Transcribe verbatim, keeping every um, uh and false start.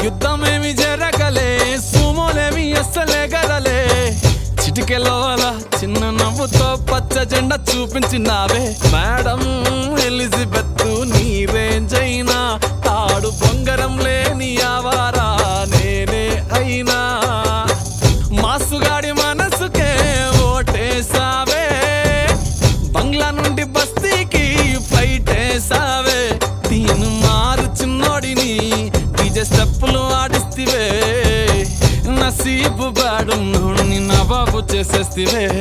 యుద్ధమేమి జరగలే, సుమోలేమి అస్సలే గదలే. చిటికెలోల చిన్న నవ్వుతో పచ్చ జెండా చూపించినావే మేడం ఎలిజబెత్. నీ రేంజ్ అయినా తాడు బొంగరం లేని ఆవారా నేనే అయినా. మాసుగాడి మనసుకే ఓటేసావే, బంగ్లా నుండి బస్తీకి ఫ్లైట్ వేసావే. తీను మారు చిన్నోడిని డీజే స్టెప్పులు ఆడిస్తివే. నసీబు బాడు నోడిని నవాబు చేసేస్తివే.